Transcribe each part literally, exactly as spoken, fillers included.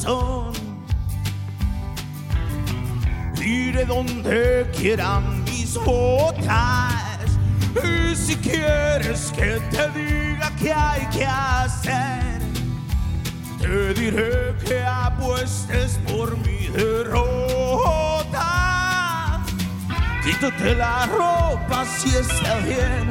corazón. Iré donde quieran mis botas. Y si quieres que te diga qué hay que hacer, te diré que apuestes por mi derrota. Quítate la ropa si está bien.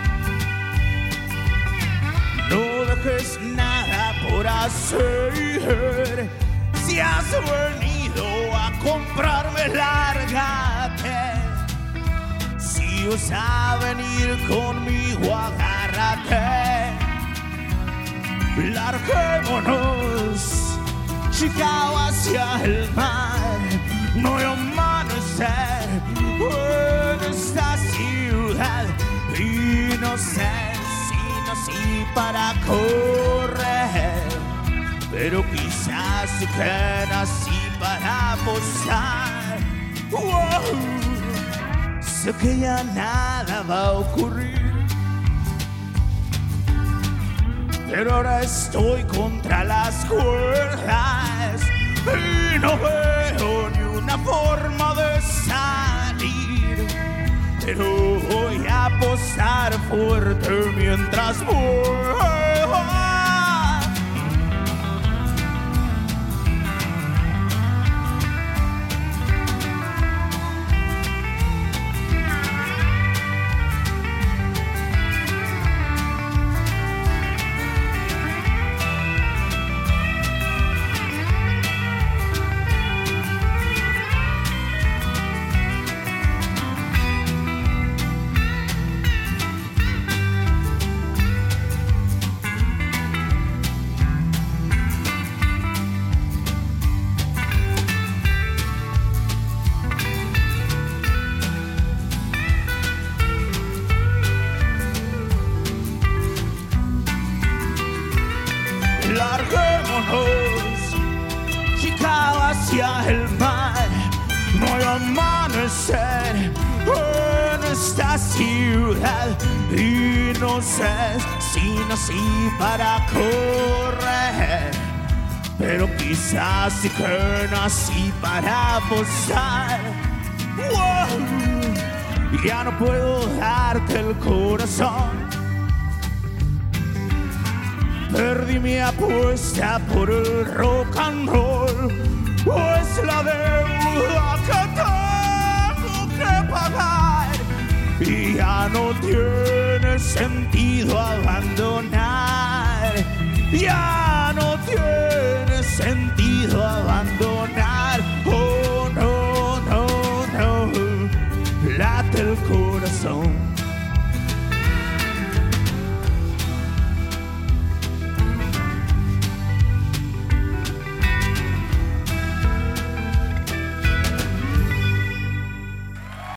No dejes nada por hacer. Si has venido a comprarme, lárgate. Si vas a venir conmigo, agárrate. Larguémonos, chica, hacia el mar. No hay amanecer en esta ciudad. Y no sé si nací para correr, pero quizás que nací para apostar. Wow. Sé que ya nada va a ocurrir, pero ahora estoy contra las cuerdas y no veo ni una forma de salir. Pero voy a posar fuerte mientras voy. Larguémonos, chica, hacia el mar. No hay amanecer en esta ciudad. Y no sé si nací para correr, pero quizás sí que nací para apostar. Wow. Ya no puedo darte el corazón. Perdí mi apuesta por el rock and roll. Es la deuda que tengo que pagar. Y ya no tiene sentido abandonar. Ya